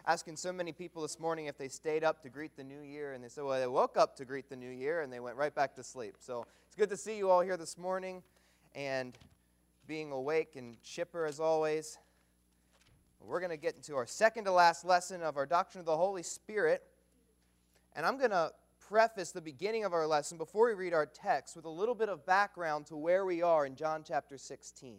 asking so many people this morning if they stayed up to greet the new year, and they said, well, they woke up to greet the new year, and they went right back to sleep. So it's good to see you all here this morning, and being awake and chipper as always. We're going to get into our second to last lesson of our Doctrine of the Holy Spirit, and I'm going to preface the beginning of our lesson before we read our text with a little bit of background to where we are in John chapter 16.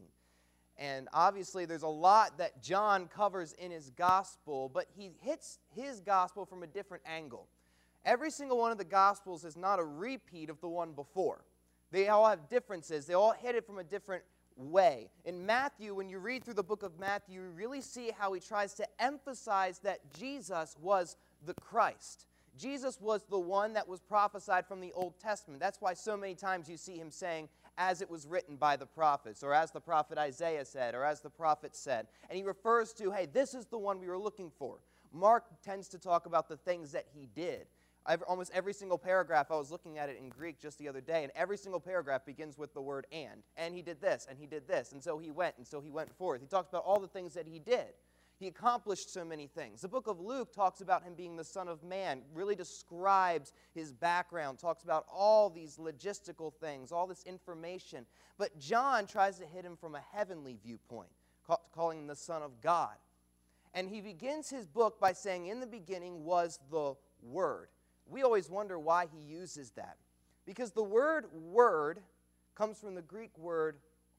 And obviously there's a lot that John covers in his gospel, but he hits his gospel from a different angle. Every single one of the gospels is not a repeat of the one before. They all have differences. They all hit it from a different way. In Matthew, when you read through the book of Matthew, you really see how he tries to emphasize that Jesus was the Christ. Jesus was the one that was prophesied from the Old Testament. That's why so many times you see him saying, as it was written by the prophets, or as the prophet Isaiah said, or as the prophet said. And he refers to, hey, this is the one we were looking for. Mark tends to talk about the things that he did. Almost every single paragraph, I was looking at it in Greek just the other day, and every single paragraph begins with the word and. And he did this, and he did this, and so he went forth. He talks about all the things that he did. He accomplished so many things. The book of Luke talks about him being the Son of Man, really describes his background, talks about all these logistical things, all this information. But John tries to hit him from a heavenly viewpoint, calling him the Son of God. And he begins his book by saying, in the beginning was the Word. We always wonder why he uses that. Because the word word comes from the Greek word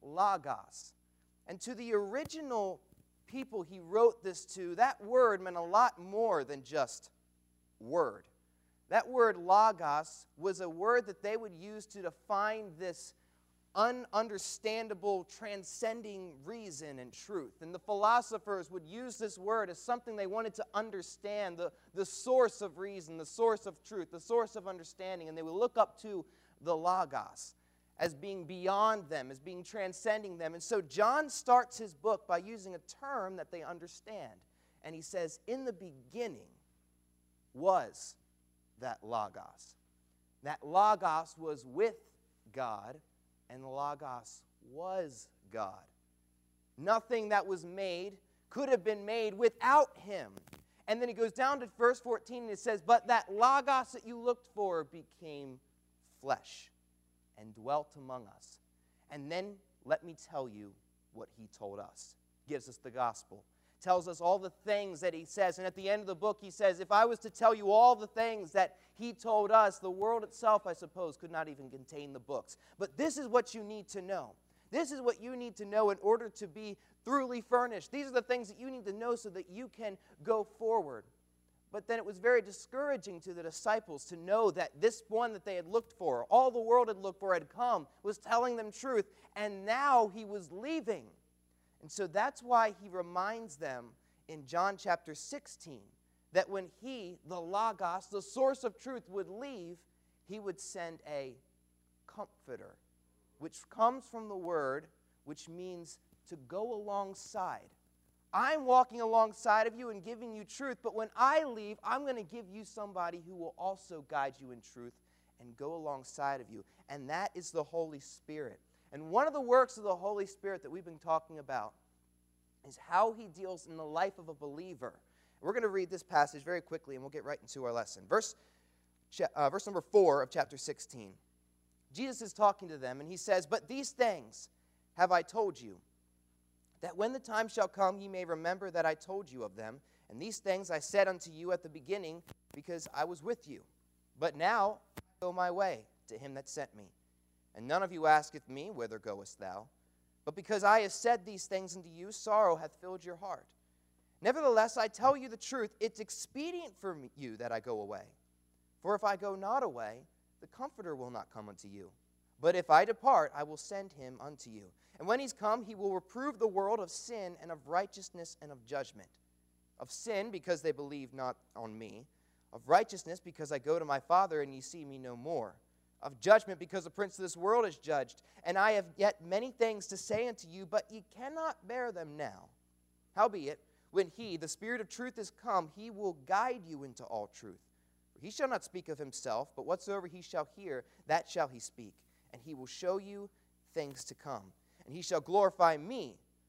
logos. And to the original people he wrote this to, that word meant a lot more than just word. That word logos was a word that they would use to define this ununderstandable, transcending reason and truth. And the philosophers would use this word as something they wanted to understand, the source of reason, the source of truth, the source of understanding. And they would look up to the logos as being beyond them, as being transcending them. And so John starts his book by using a term that they understand. And he says, in the beginning was that logos. That logos was with God, and the logos was God. Nothing that was made could have been made without him. And then he goes down to verse 14 and it says, but that logos that you looked for became flesh and dwelt among us. And then let me tell you what he told us. Gives us the gospel. Tells us all the things that he says. And at the end of the book he says, if I was to tell you all the things that he told us, the world itself, I suppose, could not even contain the books. But this is what you need to know. This is what you need to know in order to be thoroughly furnished. These are the things that you need to know so that you can go forward. But then it was very discouraging to the disciples to know that this one that they had looked for, all the world had looked for, had come, was telling them truth, and now he was leaving. And so that's why he reminds them in John chapter 16 that when he, the Logos, the source of truth, would leave, he would send a comforter, which comes from the word which means to go alongside. I'm walking alongside of you and giving you truth, but when I leave, I'm going to give you somebody who will also guide you in truth and go alongside of you. And that is the Holy Spirit. And one of the works of the Holy Spirit that we've been talking about is how he deals in the life of a believer. We're going to read this passage very quickly, and we'll get right into our lesson. Verse number 4 of chapter 16. Jesus is talking to them, and he says, but these things have I told you, that when the time shall come, ye may remember that I told you of them. And these things I said unto you at the beginning, because I was with you. But now I go my way to him that sent me. And none of you asketh me, whither goest thou? But because I have said these things unto you, sorrow hath filled your heart. Nevertheless, I tell you the truth, it's expedient for you that I go away. For if I go not away, the Comforter will not come unto you. But if I depart, I will send him unto you. And when he's come, he will reprove the world of sin and of righteousness and of judgment. Of sin, because they believe not on me. Of righteousness, because I go to my Father, and ye see me no more. Of judgment, because the prince of this world is judged. And I have yet many things to say unto you, but ye cannot bear them now. Howbeit, when he, the Spirit of truth, is come, he will guide you into all truth. For he shall not speak of himself, but whatsoever he shall hear, that shall he speak. And he will show you things to come. And he shall glorify me,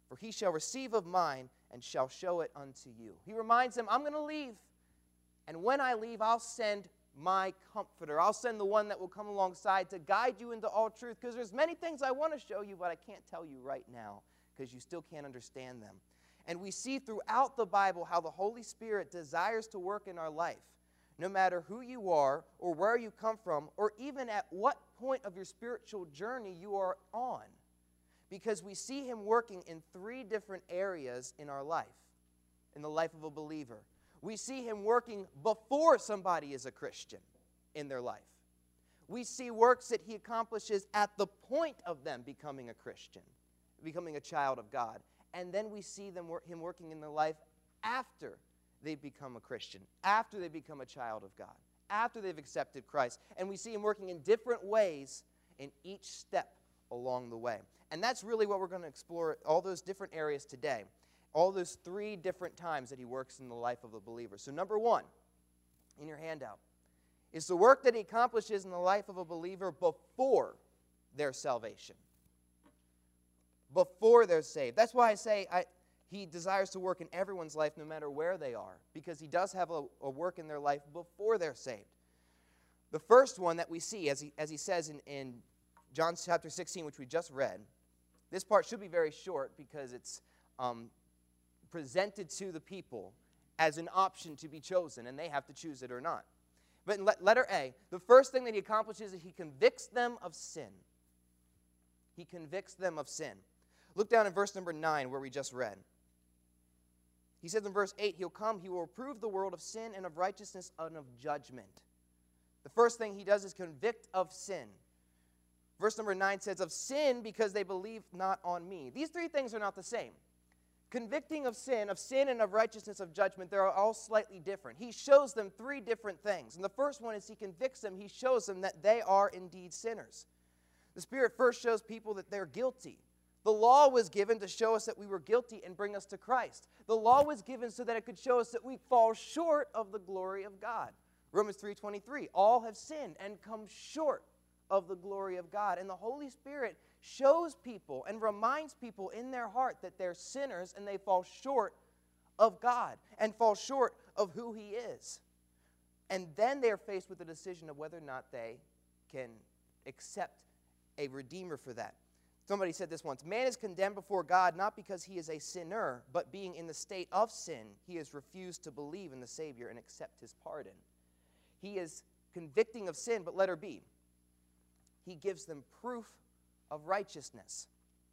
For he shall receive of mine and shall show it unto you. He reminds them, I'm going to leave. And when I leave, I'll send my comforter. I'll send the one that will come alongside to guide you into all truth. Because there's many things I want to show you, but I can't tell you right now because you still can't understand them. And we see throughout the Bible how the Holy Spirit desires to work in our life. No matter who you are or where you come from or even at what point of your spiritual journey you are on. Because we see him working in 3 different areas in our life, in the life of a believer. We see him working before somebody is a Christian in their life. We see works that he accomplishes at the point of them becoming a Christian, becoming a child of God. And then we see him working in their life after they become a Christian, after they become a child of God, after they've accepted Christ. And we see him working in different ways in each step along the way. And that's really what we're going to explore, all those different areas today, all those 3 different times that he works in the life of a believer. So number 1, in your handout, is the work that he accomplishes in the life of a believer before their salvation. Before they're saved. That's why I say he desires to work in everyone's life no matter where they are, because he does have a work in their life before they're saved. The first one that we see, as he says in John chapter 16, which we just read, this part should be very short because it's presented to the people as an option to be chosen, and they have to choose it or not. But in letter A, the first thing that he accomplishes is he convicts them of sin. He convicts them of sin. Look down in verse number 9 where we just read. He says in verse 8, he'll come, he will reprove the world of sin and of righteousness and of judgment. The first thing he does is convict of sin. Verse number 9 says, of sin because they believe not on me. These 3 things are not the same. Convicting of sin and of righteousness, of judgment, they're all slightly different. He shows them 3 different things. And the first one is he convicts them. He shows them that they are indeed sinners. The Spirit first shows people that they're guilty. The law was given to show us that we were guilty and bring us to Christ. The law was given so that it could show us that we fall short of the glory of God. Romans 3:23, all have sinned and come short of the glory of God. And the Holy Spirit shows people and reminds people in their heart that they're sinners and they fall short of God and fall short of who he is. And then they're faced with the decision of whether or not they can accept a redeemer for that. Somebody said this once, man is condemned before God not because he is a sinner, but being in the state of sin, he has refused to believe in the Savior and accept his pardon. He is convicting of sin, but letter B, he gives them proof of righteousness.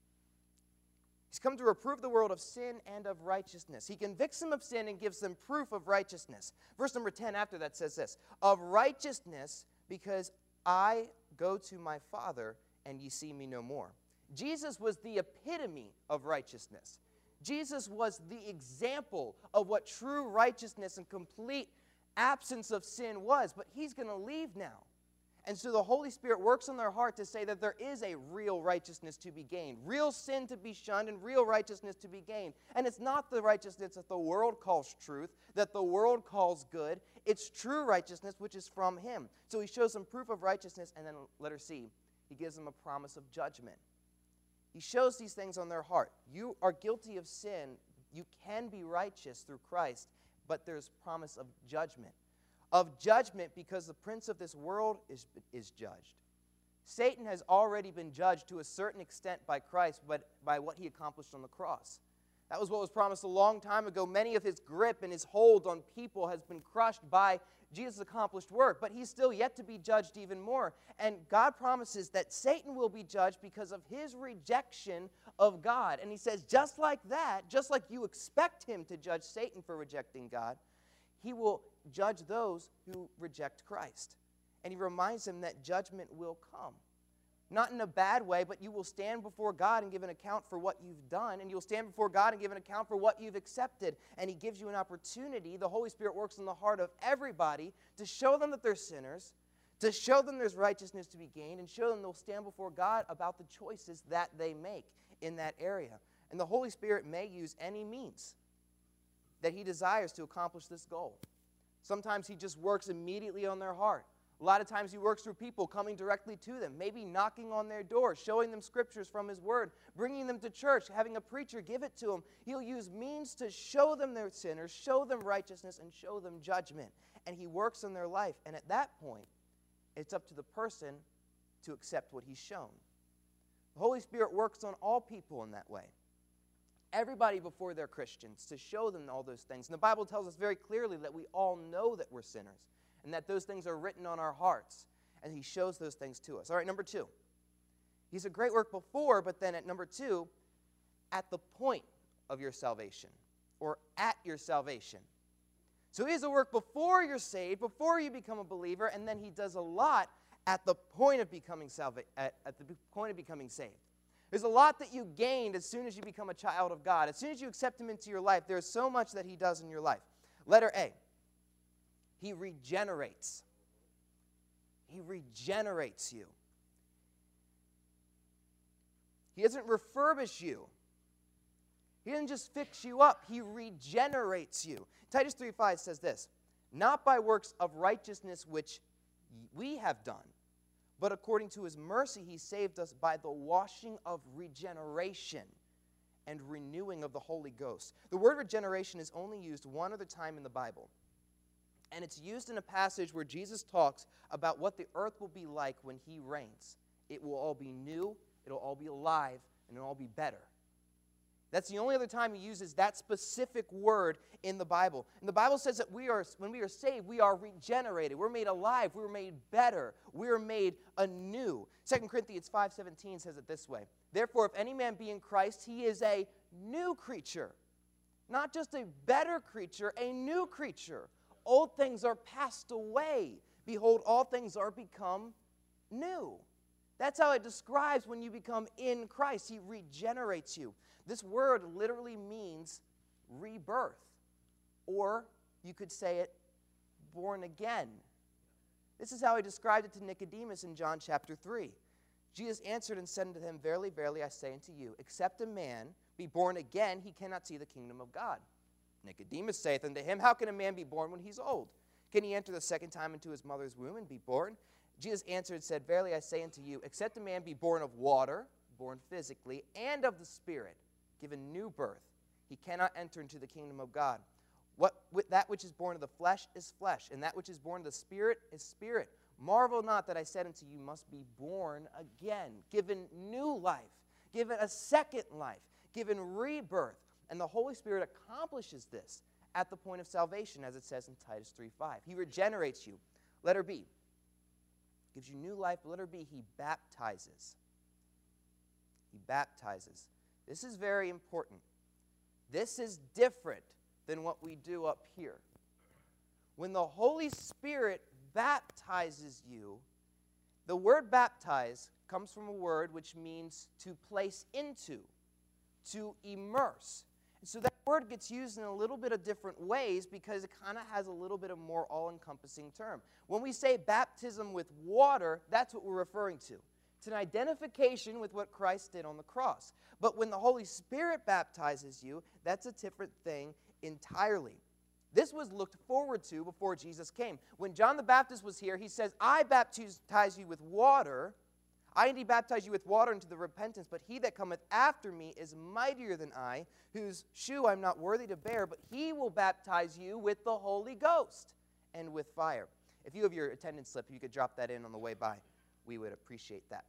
He's come to reprove the world of sin and of righteousness. He convicts them of sin and gives them proof of righteousness. Verse number 10 after that says this, of righteousness because I go to my Father and ye see me no more. Jesus was the epitome of righteousness. Jesus was the example of what true righteousness and complete absence of sin was, but he's going to leave now. And so the Holy Spirit works on their heart to say that there is a real righteousness to be gained, real sin to be shunned, and real righteousness to be gained. And it's not the righteousness that the world calls truth, that the world calls good. It's true righteousness, which is from him. So he shows them proof of righteousness, and then letter C, he gives them a promise of judgment. He shows these things on their heart. You are guilty of sin. You can be righteous through Christ, but there's promise of judgment. Of judgment because the prince of this world is judged. Satan has already been judged to a certain extent by Christ, but by what he accomplished on the cross. That was what was promised a long time ago. Many of his grip and his hold on people has been crushed by Jesus' accomplished work, but he's still yet to be judged even more. And God promises that Satan will be judged because of his rejection of God. And he says, just like that, just like you expect him to judge Satan for rejecting God, he will judge those who reject Christ. And he reminds them that judgment will come. Not in a bad way, but you will stand before God and give an account for what you've done, and you'll stand before God and give an account for what you've accepted. And he gives you an opportunity. The Holy Spirit works in the heart of everybody to show them that they're sinners, to show them there's righteousness to be gained, and show them they'll stand before God about the choices that they make in that area. And the Holy Spirit may use any means that he desires to accomplish this goal. Sometimes he just works immediately on their heart. A lot of times he works through people coming directly to them, maybe knocking on their door, showing them scriptures from his word, bringing them to church, having a preacher give it to them. He'll use means to show them their sinners, show them righteousness, and show them judgment. And he works in their life. And at that point, it's up to the person to accept what he's shown. The Holy Spirit works on all people in that way. Everybody before they're Christians, to show them all those things. And the Bible tells us very clearly that we all know that we're sinners and that those things are written on our hearts. And he shows those things to us. All right, number 2. He's a great work before, but then at number 2, at the point of your salvation or at your salvation. So he has a work before you're saved, before you become a believer, and then he does a lot at the point of becoming saved. There's a lot that you gained as soon as you become a child of God. As soon as you accept him into your life, there's so much that he does in your life. Letter A, he regenerates. He regenerates you. He doesn't refurbish you. He doesn't just fix you up. He regenerates you. Titus 3:5 says this, not by works of righteousness which we have done, but according to his mercy, he saved us by the washing of regeneration and renewing of the Holy Ghost. The word regeneration is only used one other time in the Bible. And it's used in a passage where Jesus talks about what the earth will be like when he reigns. It will all be new, it'll all be alive, and it'll all be better. That's the only other time he uses that specific word in the Bible. And the Bible says that when we are saved, we are regenerated. We're made alive. We're made better. We're made anew. 2 Corinthians 5:17 says it this way. Therefore, if any man be in Christ, he is a new creature. Not just a better creature, a new creature. Old things are passed away. Behold, all things are become new. That's how it describes when you become in Christ. He regenerates you. This word literally means rebirth. Or you could say it, born again. This is how he described it to Nicodemus in John chapter 3. Jesus answered and said unto him, verily, verily, I say unto you, except a man be born again, he cannot see the kingdom of God. Nicodemus saith unto him, how can a man be born when he's old? Can he enter the second time into his mother's womb and be born? Jesus answered and said, verily, I say unto you, except a man be born of water, born physically, and of the Spirit, given new birth, he cannot enter into the kingdom of God. That which is born of the flesh is flesh, and that which is born of the Spirit is spirit. Marvel not that I said unto you, must be born again, given new life, given a second life, given rebirth. And the Holy Spirit accomplishes this at the point of salvation, as it says in Titus 3:5. He regenerates you. Letter B, gives you new life. Letter B, he baptizes. He baptizes. This is very important. This is different than what we do up here. When the Holy Spirit baptizes you, the word baptize comes from a word which means to place into, to immerse. And so that word gets used in a little bit of different ways because it kind of has a little bit of more all-encompassing term. When we say baptism with water, that's what we're referring to. It's an identification with what Christ did on the cross. But when the Holy Spirit baptizes you, that's a different thing entirely. This was looked forward to before Jesus came. When John the Baptist was here, he says, I baptize you with water. I indeed baptize you with water into the repentance, but he that cometh after me is mightier than I, whose shoe I'm not worthy to bear, but he will baptize you with the Holy Ghost and with fire. If you have your attendance slip, you could drop that in on the way by. We would appreciate that.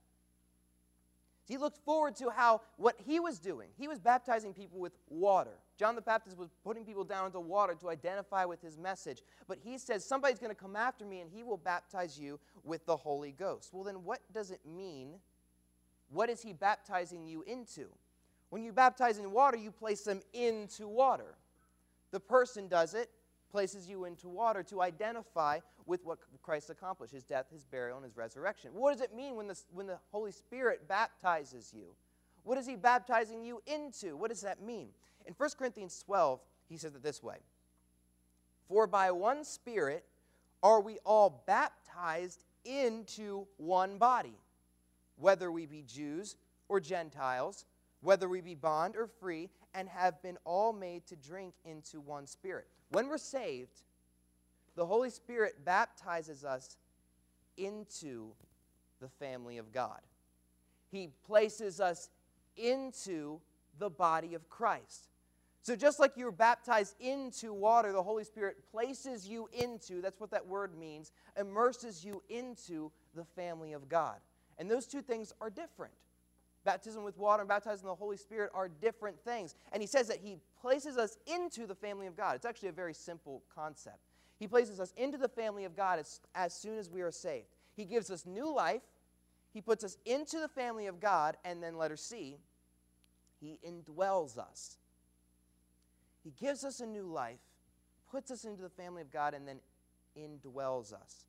He looked forward to what he was doing. He was baptizing people with water. John the Baptist was putting people down into water to identify with his message. But he says, somebody's going to come after me and he will baptize you with the Holy Ghost. Well, then what does it mean? What is he baptizing you into? When you baptize in water, you place them into water. The person does it, places you into water to identify with what Christ accomplished, his death, his burial, and his resurrection. What does it mean when the Holy Spirit baptizes you? What is he baptizing you into? What does that mean? In 1 Corinthians 12, he says it this way. For by one Spirit are we all baptized into one body, whether we be Jews or Gentiles, whether we be bond or free, and have been all made to drink into one Spirit. When we're saved, the Holy Spirit baptizes us into the family of God. He places us into the body of Christ. So just like you were baptized into water, the Holy Spirit places you into, that's what that word means, immerses you into the family of God. And those two things are different. Baptism with water and baptizing the Holy Spirit are different things. And he says that he places us into the family of God. It's actually a very simple concept. He places us into the family of God as soon as we are saved. He gives us new life. He puts us into the family of God. And then letter C, he indwells us. He gives us a new life, puts us into the family of God, and then indwells us.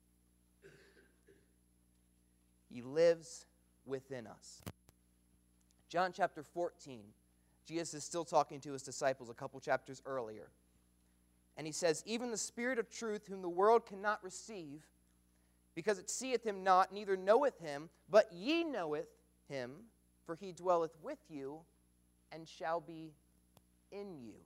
He lives within us. John chapter 14, Jesus is still talking to his disciples a couple chapters earlier. And he says, even the Spirit of truth, whom the world cannot receive, because it seeth him not, neither knoweth him, but ye knoweth him, for he dwelleth with you, and shall be in you.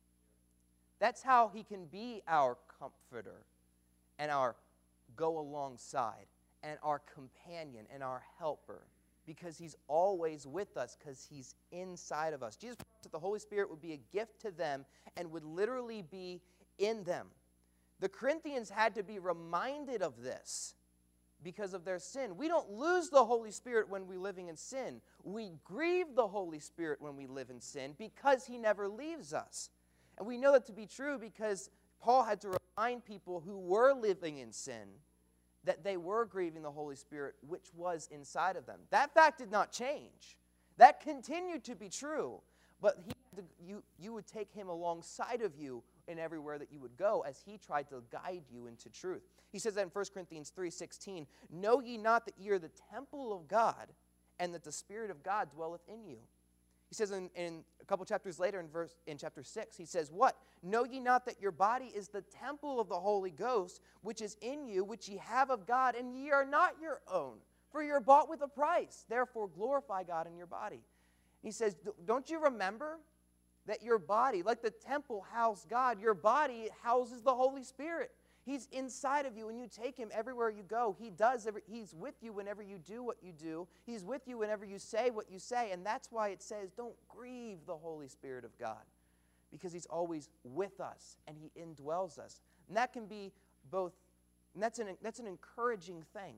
That's how he can be our comforter, and our go alongside, and our companion, and our helper, because he's always with us, because he's inside of us. Jesus promised that the Holy Spirit would be a gift to them and would literally be in them. The Corinthians had to be reminded of this because of their sin. We don't lose the Holy Spirit when we're living in sin. We grieve the Holy Spirit when we live in sin because he never leaves us. And we know that to be true because Paul had to remind people who were living in sin that they were grieving the Holy Spirit, which was inside of them. That fact did not change. That continued to be true. But you would take him alongside of you in everywhere that you would go as he tried to guide you into truth. He says that in 1 Corinthians 3:16, know ye not that ye are the temple of God, and that the Spirit of God dwelleth in you. He says in a couple chapters later in chapter 6, he says, what? Know ye not that your body is the temple of the Holy Ghost, which is in you, which ye have of God, and ye are not your own, for ye are bought with a price. Therefore glorify God in your body. He says, don't you remember that your body, like the temple housed God, your body houses the Holy Spirit. He's inside of you, and you take him everywhere you go. He's with you whenever you do what you do. He's with you whenever you say what you say, and that's why it says, don't grieve the Holy Spirit of God, because he's always with us, and he indwells us. And that can be both, and that's an encouraging thing,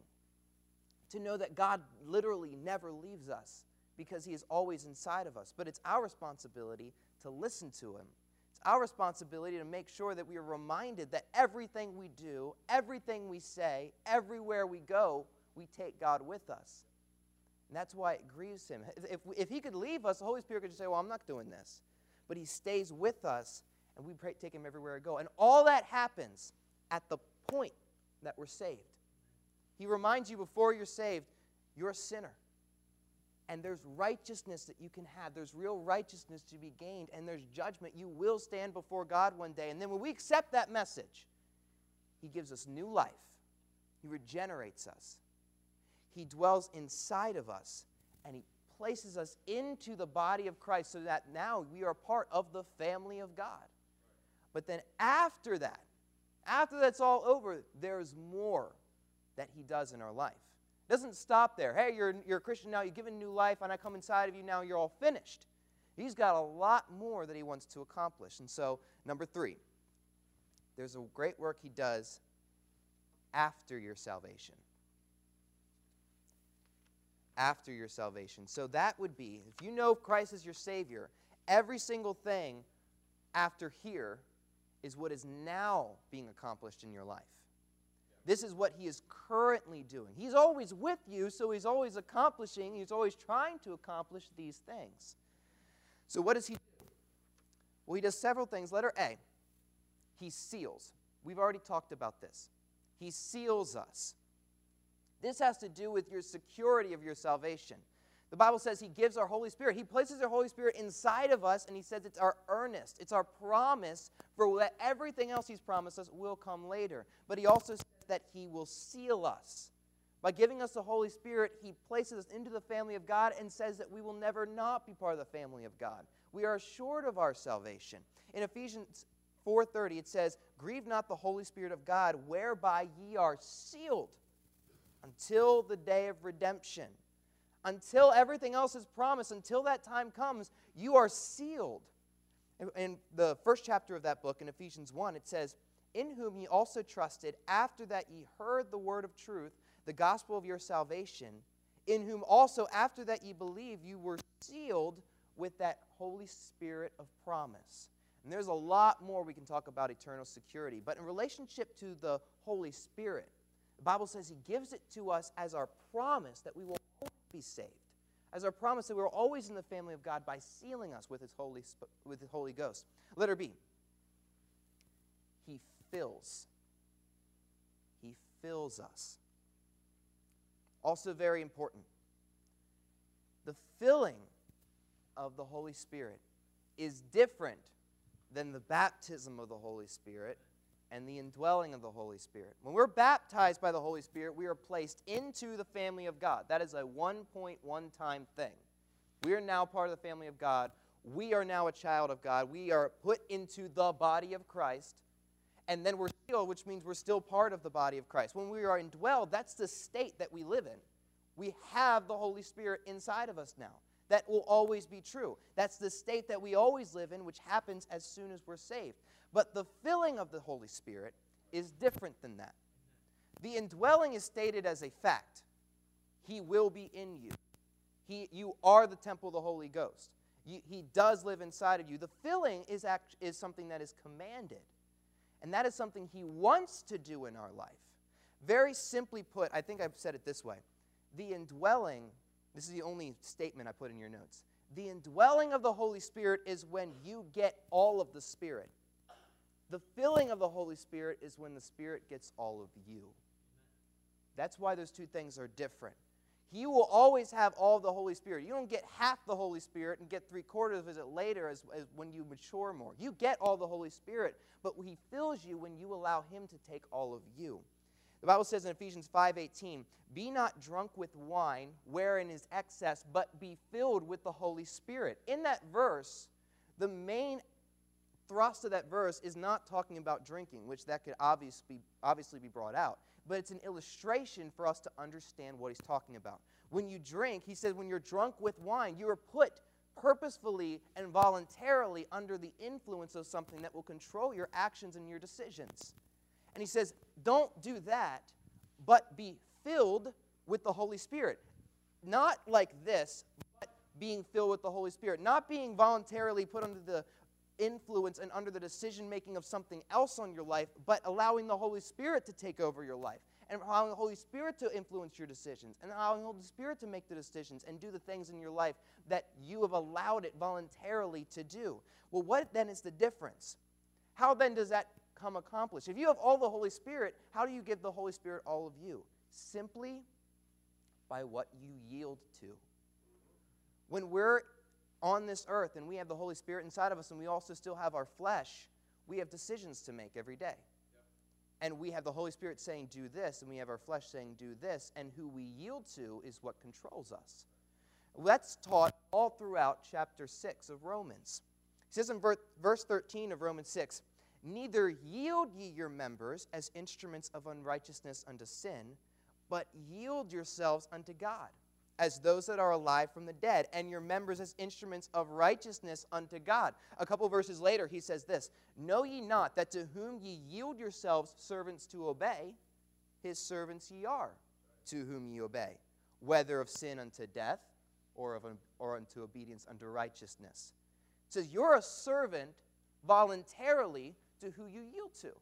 to know that God literally never leaves us, because he is always inside of us. But it's our responsibility to listen to him. It's our responsibility to make sure that we are reminded that everything we do, everything we say, everywhere we go, we take God with us. And that's why it grieves him. If he could leave us, the Holy Spirit could just say, well, I'm not doing this. But he stays with us, and we take him everywhere we go. And all that happens at the point that we're saved. He reminds you before you're saved, you're a sinner. And there's righteousness that you can have. There's real righteousness to be gained. And there's judgment. You will stand before God one day. And then when we accept that message, he gives us new life. He regenerates us. He dwells inside of us. And he places us into the body of Christ so that now we are part of the family of God. But then after that's all over, there's more that he does in our life. It doesn't stop there. Hey, you're a Christian now, you've given new life, and I come inside of you, now you're all finished. He's got a lot more that he wants to accomplish. And so, number 3, there's a great work he does after your salvation. After your salvation. So that would be, if you know Christ is your Savior, every single thing after here is what is now being accomplished in your life. This is what he is currently doing. He's always with you, so he's always accomplishing, he's always trying to accomplish these things. So what does he do? Well, he does several things. Letter A, he seals. We've already talked about this. He seals us. This has to do with your security of your salvation. The Bible says he gives our Holy Spirit. He places our Holy Spirit inside of us, and he says it's our earnest. It's our promise for that everything else he's promised us will come later. But he also says that he will seal us. By giving us the Holy Spirit, he places us into the family of God and says that we will never not be part of the family of God. We are assured of our salvation. In Ephesians 4:30, it says, grieve not the Holy Spirit of God, whereby ye are sealed until the day of redemption. Until everything else is promised, until that time comes, you are sealed. In the first chapter of that book, in Ephesians 1, it says, "In whom ye also trusted, after that ye heard the word of truth, the gospel of your salvation, in whom also after that ye believed, you were sealed with that Holy Spirit of promise." And there's a lot more we can talk about eternal security. But in relationship to the Holy Spirit, the Bible says He gives it to us as our promise that we will always be saved. As our promise that we're always in the family of God by sealing us with His Holy Ghost. Letter B. He fills. He fills us. Also very important. The filling of the Holy Spirit is different than the baptism of the Holy Spirit and the indwelling of the Holy Spirit. When we're baptized by the Holy Spirit, we are placed into the family of God. That is a 1.1-time thing. We are now part of the family of God. We are now a child of God. We are put into the body of Christ. And then we're sealed, which means we're still part of the body of Christ. When we are indwelled, that's the state that we live in. We have the Holy Spirit inside of us now. That will always be true. That's the state that we always live in, which happens as soon as we're saved. But the filling of the Holy Spirit is different than that. The indwelling is stated as a fact. He will be in you. You are the temple of the Holy Ghost. He does live inside of you. The filling is something that is commanded. And that is something He wants to do in our life. Very simply put, I think I've said it this way. The indwelling, this is the only statement I put in your notes. The indwelling of the Holy Spirit is when you get all of the Spirit. The filling of the Holy Spirit is when the Spirit gets all of you. That's why those two things are different. You will always have all of the Holy Spirit. You don't get half the Holy Spirit and get 3/4 of it later as when you mature more. You get all the Holy Spirit, but He fills you when you allow Him to take all of you. The Bible says in Ephesians 5:18, "Be not drunk with wine, wherein is excess, but be filled with the Holy Spirit." In that verse, the main thrust of that verse is not talking about drinking, which that could obviously be brought out. But it's an illustration for us to understand what he's talking about. When you drink, he says, when you're drunk with wine, you are put purposefully and voluntarily under the influence of something that will control your actions and your decisions. And he says, don't do that, but be filled with the Holy Spirit. Not like this, but being filled with the Holy Spirit. Not being voluntarily put under the influence and under the decision-making of something else on your life, but allowing the Holy Spirit to take over your life, and allowing the Holy Spirit to influence your decisions, and allowing the Holy Spirit to make the decisions and do the things in your life that you have allowed it voluntarily to do. Well, what then is the difference? How then does that come accomplished? If you have all the Holy Spirit, how do you give the Holy Spirit all of you? Simply by what you yield to. When we're on this earth and we have the Holy Spirit inside of us and we also still have our flesh, we have decisions to make every day. And we have the Holy Spirit saying, do this, and we have our flesh saying, do this, and who we yield to is what controls us. That's taught all throughout chapter 6 of Romans. It says in verse 13 of Romans 6, "Neither yield ye your members as instruments of unrighteousness unto sin, but yield yourselves unto God, as those that are alive from the dead, and your members as instruments of righteousness unto God." A couple verses later, he says this, "Know ye not that to whom ye yield yourselves servants to obey, his servants ye are, to whom ye obey, whether of sin unto death, or unto obedience unto righteousness." It says you're a servant voluntarily to who you yield to.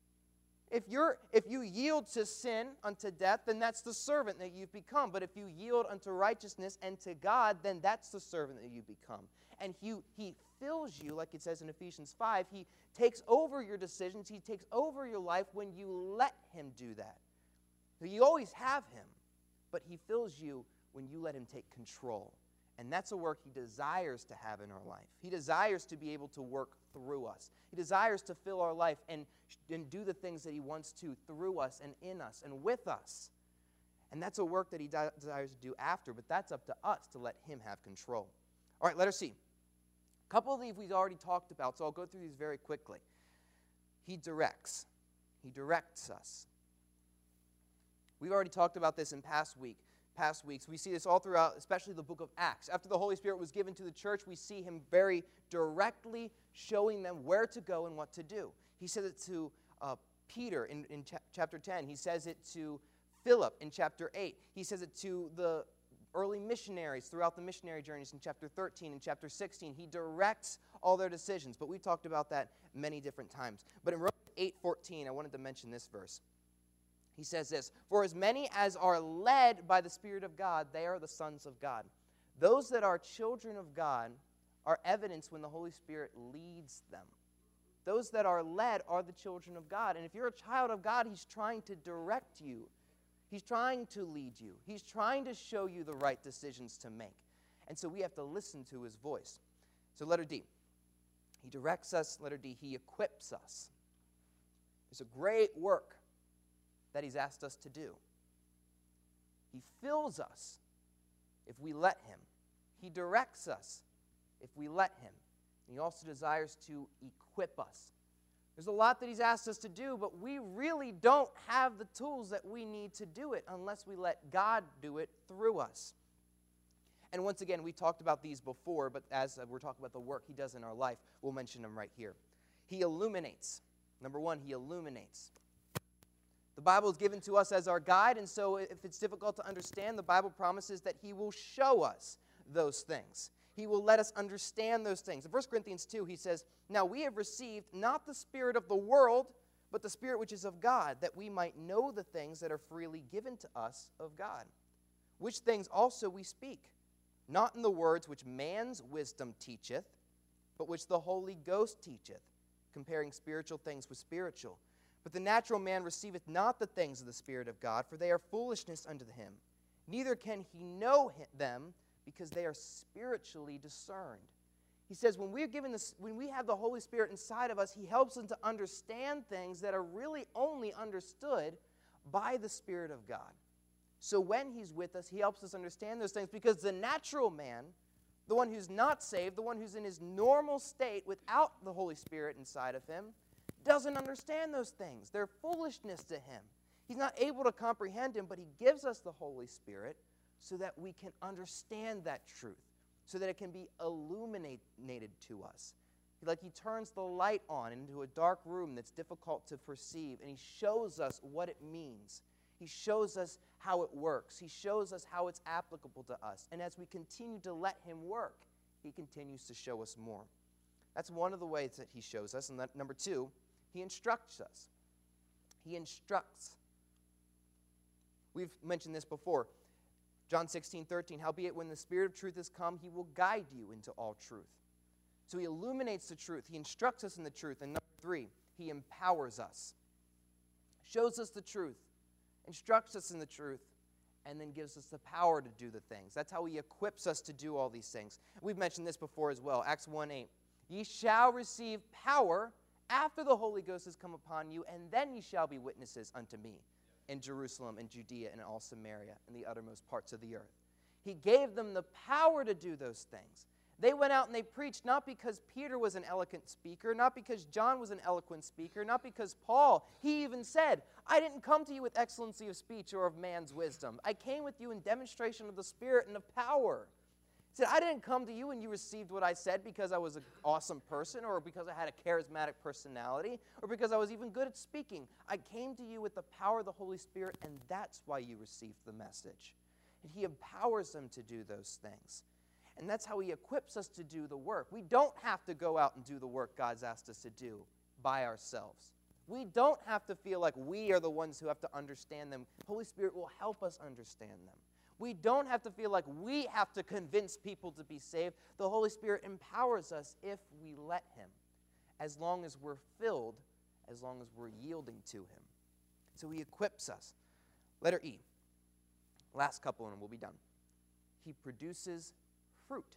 If you yield to sin unto death, then that's the servant that you've become. But if you yield unto righteousness and to God, then that's the servant that you become. And he fills you, like it says in Ephesians 5. He takes over your decisions. He takes over your life when you let him do that. So you always have him, but he fills you when you let him take control. And that's a work he desires to have in our life. He desires to be able to work through us. He desires to fill our life and do the things that he wants to through us and in us and with us. And that's a work that he desires to do after, but that's up to us to let him have control. All right, letter C. A couple of these we've already talked about, so I'll go through these very quickly. He directs. He directs us. We've already talked about this in past weeks. We see this all throughout, especially the book of Acts. After the Holy Spirit was given to the church, we see him very directly showing them where to go and what to do. He said it to Peter in chapter 10. He says it to Philip in chapter 8. He says it to the early missionaries throughout the missionary journeys in chapter 13 and chapter 16. He directs all their decisions, but we've talked about that many different times. But in Romans 8:14, I wanted to mention this verse. He says this, "For as many as are led by the Spirit of God, they are the sons of God." Those that are children of God are evidenced when the Holy Spirit leads them. Those that are led are the children of God. And if you're a child of God, he's trying to direct you. He's trying to lead you. He's trying to show you the right decisions to make. And so we have to listen to his voice. So letter D. He directs us. Letter D, he equips us. It's a great work that he's asked us to do. He fills us if we let him. He directs us if we let him. And he also desires to equip us. There's a lot that he's asked us to do, but we really don't have the tools that we need to do it unless we let God do it through us. And once again, we talked about these before, but as we're talking about the work he does in our life, we'll mention them right here. He illuminates. Number one, he illuminates. The Bible is given to us as our guide, and so if it's difficult to understand, the Bible promises that he will show us those things. He will let us understand those things. In 1 Corinthians 2, he says, "Now we have received not the spirit of the world, but the Spirit which is of God, that we might know the things that are freely given to us of God. Which things also we speak, not in the words which man's wisdom teacheth, but which the Holy Ghost teacheth, comparing spiritual things with spiritual. But the natural man receiveth not the things of the Spirit of God, for they are foolishness unto him. Neither can he know them, because they are spiritually discerned." He says when we have the Holy Spirit inside of us, he helps us to understand things that are really only understood by the Spirit of God. So when he's with us, he helps us understand those things, because the natural man, the one who's not saved, the one who's in his normal state without the Holy Spirit inside of him, doesn't understand those things. They're foolishness to him. He's not able to comprehend him, but he gives us the Holy Spirit so that we can understand that truth, so that it can be illuminated to us. Like he turns the light on into a dark room that's difficult to perceive, and he shows us what it means. He shows us how it works. He shows us how it's applicable to us. And as we continue to let him work, he continues to show us more. That's one of the ways that he shows us. And that, number two, he instructs us. He instructs. We've mentioned this before. John 16:13, "Howbeit when the Spirit of truth is come, he will guide you into all truth." So he illuminates the truth. He instructs us in the truth. And number three, he empowers us. Shows us the truth, instructs us in the truth, and then gives us the power to do the things. That's how he equips us to do all these things. We've mentioned this before as well. Acts 1:8, "Ye shall receive power after the Holy Ghost has come upon you, and then ye shall be witnesses unto me in Jerusalem and Judea and all Samaria and the uttermost parts of the earth." He gave them the power to do those things. They went out and they preached not because Peter was an eloquent speaker, not because John was an eloquent speaker, not because Paul, he even said, "I didn't come to you with excellency of speech or of man's wisdom. I came with you in demonstration of the Spirit and of power." He said, "I didn't come to you and you received what I said because I was an awesome person or because I had a charismatic personality or because I was even good at speaking. I came to you with the power of the Holy Spirit, and that's why you received the message." And he empowers them to do those things. And that's how he equips us to do the work. We don't have to go out and do the work God's asked us to do by ourselves. We don't have to feel like we are the ones who have to understand them. Holy Spirit will help us understand them. We don't have to feel like we have to convince people to be saved. The Holy Spirit empowers us if we let him, as long as we're filled, as long as we're yielding to him. So he equips us. Letter E. Last couple and we'll be done. He produces fruit.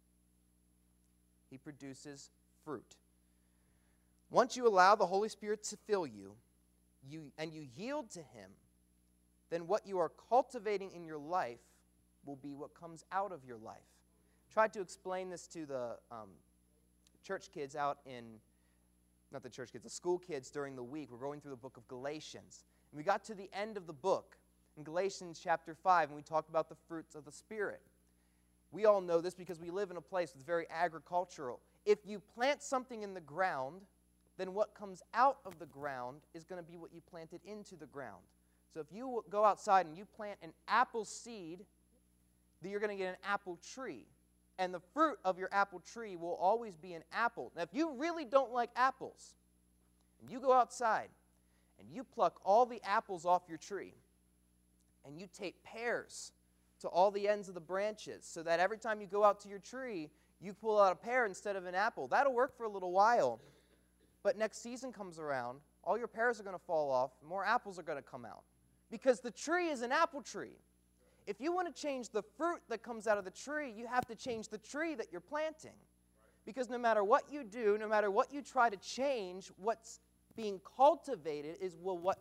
He produces fruit. Once you allow the Holy Spirit to fill you, and you yield to him, then what you are cultivating in your life will be what comes out of your life. I tried to explain this to the church kids out in, not the church kids, the school kids during the week. We're going through the book of Galatians. And we got to the end of the book, In Galatians chapter 5, and we talk about the fruits of the Spirit. We all know this because we live in a place that's very agricultural. If you plant something in the ground, then what comes out of the ground is going to be what you planted into the ground. So if you go outside and you plant an apple seed, then you're going to get an apple tree. And the fruit of your apple tree will always be an apple. Now, if you really don't like apples, and you go outside and you pluck all the apples off your tree, and you tape pears to all the ends of the branches so that every time you go out to your tree, you pull out a pear instead of an apple. That'll work for a little while. But next season comes around, all your pears are going to fall off, more apples are going to come out. Because the tree is an apple tree. If you want to change the fruit that comes out of the tree, you have to change the tree that you're planting. Because no matter what you do, no matter what you try to change, what's being cultivated will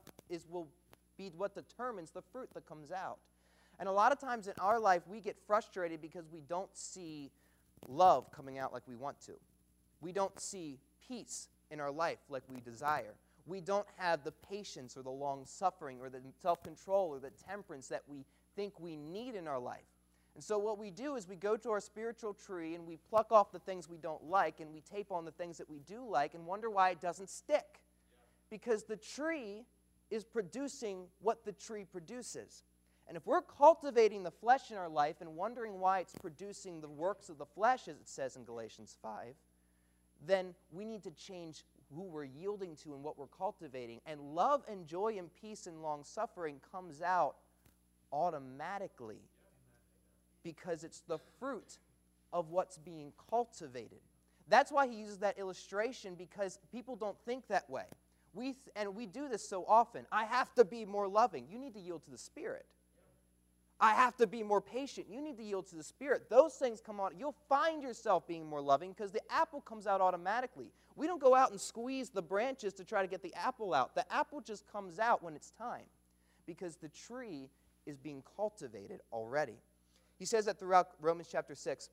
be what determines the fruit that comes out. And a lot of times in our life, we get frustrated because we don't see love coming out like we want to. We don't see peace in our life like we desire. We don't have the patience or the long-suffering or the self-control or the temperance that we think we need in our life. And so what we do is we go to our spiritual tree and we pluck off the things we don't like and we tape on the things that we do like and wonder why it doesn't stick. Because the tree is producing what the tree produces. And if we're cultivating the flesh in our life and wondering why it's producing the works of the flesh, as it says in Galatians 5, then we need to change who we're yielding to and what we're cultivating. And love and joy and peace and long-suffering comes out automatically because it's the fruit of what's being cultivated. That's why he uses that illustration, because people don't think that way. And we do this so often. I have to be more loving. You need to yield to the Spirit. I have to be more patient. You need to yield to the Spirit. Those things come out. You'll find yourself being more loving because the apple comes out automatically. We don't go out and squeeze the branches to try to get the apple out. The apple just comes out when it's time because the tree is being cultivated already. He says that throughout Romans chapter 6.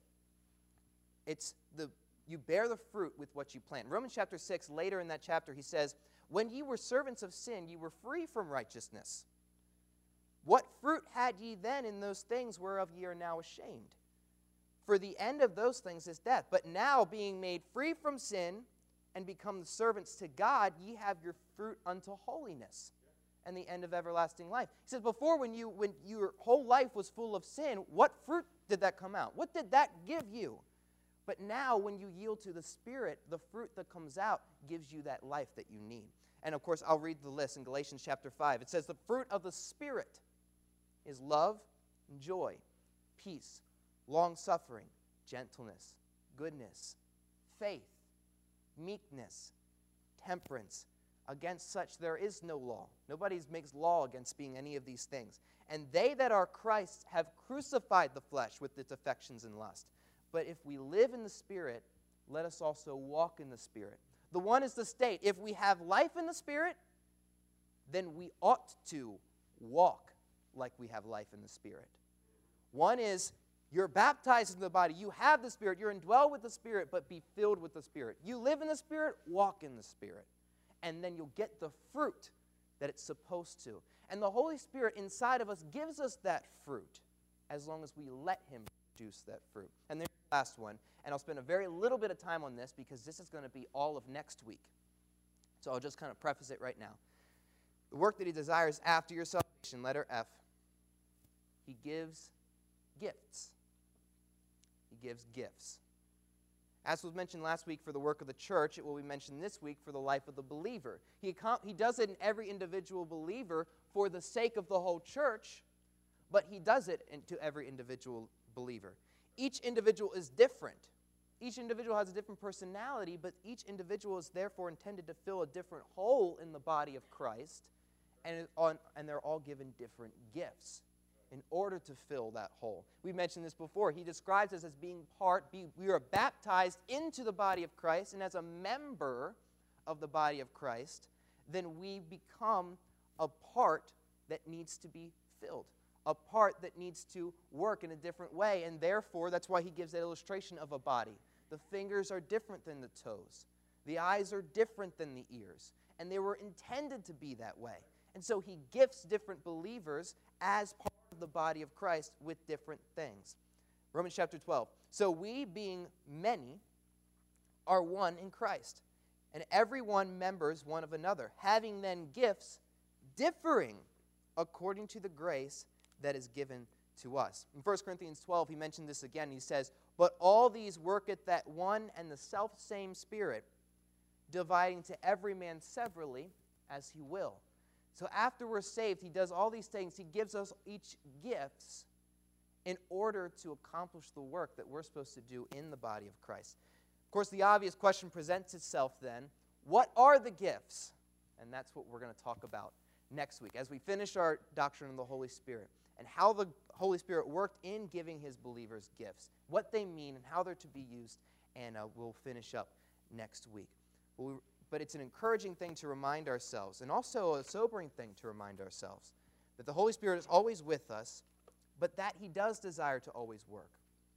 You bear the fruit with what you plant. Romans chapter 6, later in that chapter, he says, when ye were servants of sin, ye were free from righteousness. What fruit had ye then in those things whereof ye are now ashamed? For the end of those things is death. But now, being made free from sin and become the servants to God, ye have your fruit unto holiness and the end of everlasting life. He says, before, when your whole life was full of sin, what fruit did that come out? What did that give you? But now, when you yield to the Spirit, the fruit that comes out gives you that life that you need. And, of course, I'll read the list in Galatians chapter 5. It says, the fruit of the Spirit is love, joy, peace, long-suffering, gentleness, goodness, faith, meekness, temperance. Against such there is no law. Nobody makes law against being any of these things. And they that are Christ's have crucified the flesh with its affections and lust. But if we live in the Spirit, let us also walk in the Spirit. The one is the state. If we have life in the Spirit, then we ought to walk like we have life in the Spirit. One is you're baptized in the body. You have the Spirit. You're indwelled with the Spirit, but be filled with the Spirit. You live in the Spirit, walk in the Spirit. And then you'll get the fruit that it's supposed to. And the Holy Spirit inside of us gives us that fruit as long as we let Him produce that fruit. And there's the last one. And I'll spend a very little bit of time on this because this is going to be all of next week. So I'll just kind of preface it right now. The work that He desires after your salvation, letter F, He gives gifts. He gives gifts. As was mentioned last week for the work of the church, it will be mentioned this week for the life of the believer. He does it in every individual believer for the sake of the whole church, but He does it to every individual believer. Each individual is different. Each individual has a different personality, but each individual is therefore intended to fill a different hole in the body of Christ, and they're all given different gifts in order to fill that hole. We mentioned this before. He describes us as being we are baptized into the body of Christ, and as a member of the body of Christ, then we become a part that needs to be filled, a part that needs to work in a different way, and therefore, that's why he gives that illustration of a body. The fingers are different than the toes. The eyes are different than the ears, and they were intended to be that way. And so he gifts different believers as part of the body of Christ with different things. Romans chapter 12. So we, being many, are one in Christ, and every one members one of another, having then gifts differing according to the grace that is given to us. In 1 Corinthians 12, he mentioned this again. He says, but all these worketh that one and the selfsame Spirit, dividing to every man severally as he will. So after we're saved, he does all these things. He gives us each gifts in order to accomplish the work that we're supposed to do in the body of Christ. Of course, the obvious question presents itself then, what are the gifts? And that's what we're going to talk about next week as we finish our doctrine of the Holy Spirit and how the Holy Spirit worked in giving his believers gifts, what they mean and how they're to be used, and we'll finish up next week. But it's an encouraging thing to remind ourselves, and also a sobering thing to remind ourselves, that the Holy Spirit is always with us, but that he does desire to always work.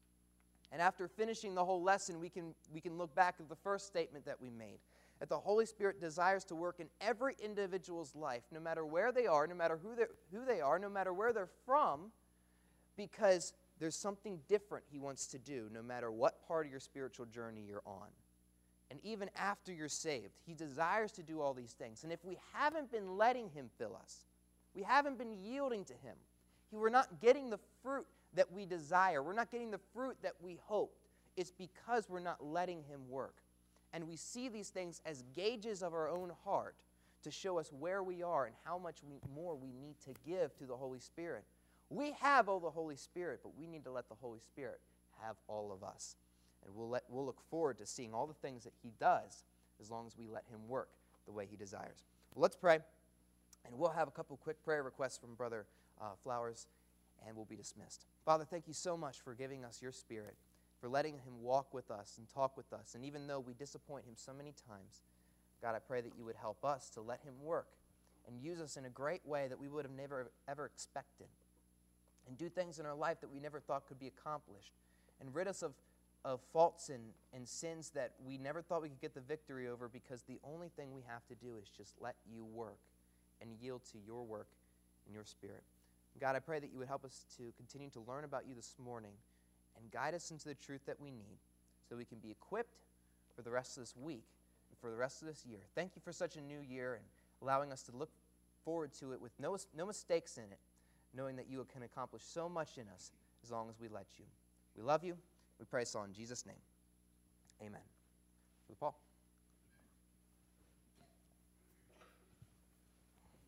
And after finishing the whole lesson, we can look back at the first statement that we made, that the Holy Spirit desires to work in every individual's life, no matter where they are, no matter who they are, no matter where they're from, because there's something different he wants to do, no matter what part of your spiritual journey you're on. And even after you're saved, he desires to do all these things. And if we haven't been letting him fill us, we haven't been yielding to him, we're not getting the fruit that we desire, we're not getting the fruit that we hoped, it's because we're not letting him work. And we see these things as gauges of our own heart to show us where we are and how much more we need to give to the Holy Spirit. We have all the Holy Spirit, but we need to let the Holy Spirit have all of us. And we'll look forward to seeing all the things that he does as long as we let him work the way he desires. Well, let's pray, and we'll have a couple quick prayer requests from Brother Flowers, and we'll be dismissed. Father, thank you so much for giving us your Spirit, for letting him walk with us and talk with us. And even though we disappoint him so many times, God, I pray that you would help us to let him work and use us in a great way that we would have never, ever expected, and do things in our life that we never thought could be accomplished, and rid us of faults and sins that we never thought we could get the victory over, because the only thing we have to do is just let you work and yield to your work and your Spirit. God, I pray that you would help us to continue to learn about you this morning and guide us into the truth that we need so we can be equipped for the rest of this week and for the rest of this year. Thank you for such a new year and allowing us to look forward to it with no mistakes in it, knowing that you can accomplish so much in us as long as we let you. We love you. We pray this all in Jesus' name. Amen. Paul.